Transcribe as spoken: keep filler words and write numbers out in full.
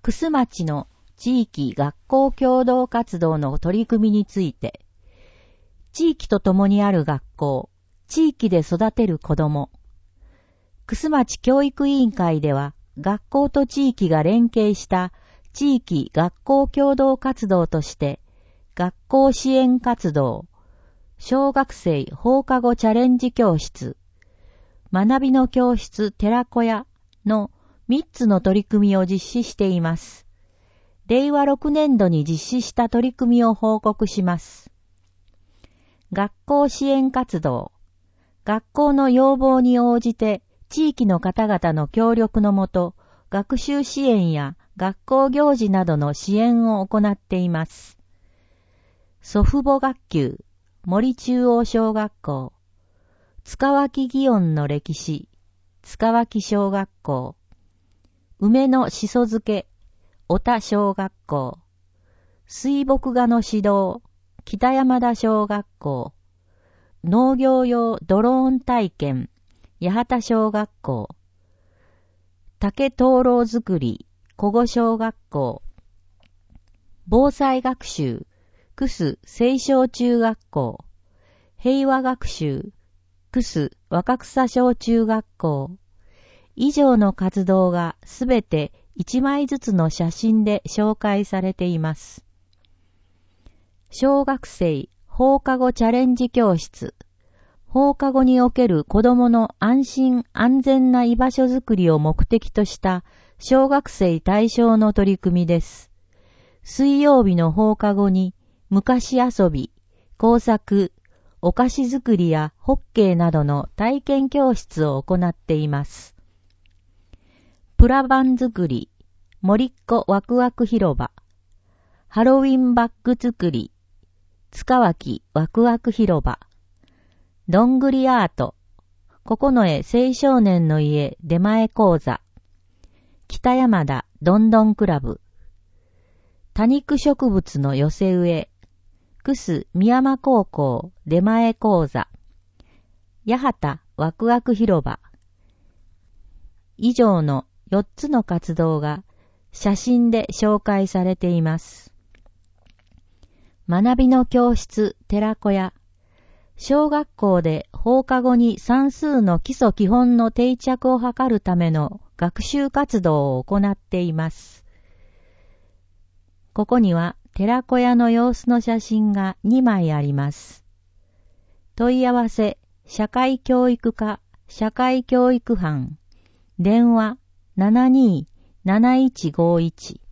楠町の地域学校共同活動の取り組みについて、地域と共にある学校、地域で育てる子ども。楠町教育委員会では、学校と地域が連携した地域学校共同活動として、学校支援活動、小学生放課後チャレンジ教室、学びの教室寺子屋のみっつの取り組みを実施しています。れいわろくねんどに実施した取り組みを報告します。学校支援活動。学校の要望に応じて地域の方々の協力のもと、学習支援や学校行事などの支援を行っています。祖父母学級、森中央小学校、塚脇祇園の歴史、塚脇小学校、梅のしそ漬け、小田小学校、水墨画の指導、北山田小学校、農業用ドローン体験、八幡小学校、竹灯籠作り、古後小学校、防災学習、楠青少中学校、平和学習、楠若草小中学校、以上の活動がすべていちまいずつの写真で紹介されています。小学生放課後チャレンジ教室、放課後における子どもの安心安全な居場所づくりを目的とした小学生対象の取り組みです。水曜日の放課後に昔遊び、工作、お菓子作りやホッケーなどの体験教室を行っています。プラ板作り、森っ子ワクワク広場、ハロウィンバッグ作り、塚脇ワクワク広場、どんぐりアート、九重青少年の家出前講座、北山田どんどんクラブ、多肉植物の寄せ植え、楠美山高校出前講座、八幡ワクワク広場、以上のよっつの活動が写真で紹介されています。学びの教室寺子屋、小学校で放課後に算数の基礎基本の定着を図るための学習活動を行っています。ここには寺子屋の様子の写真がにまいあります。問い合わせ、社会教育課、社会教育班、電話ななにーなないちごいち